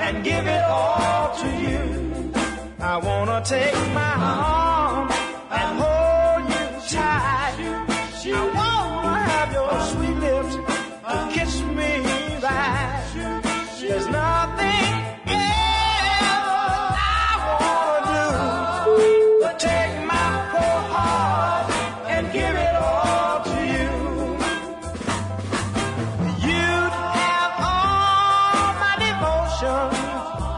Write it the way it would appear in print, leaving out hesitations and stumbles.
and give it all to you. I wanna take my arm and hold you tight. I wanna have your sweet lips to kiss me right. There's nothing else I wanna do but take my poor heart and give it all to you. You'd have all my devotion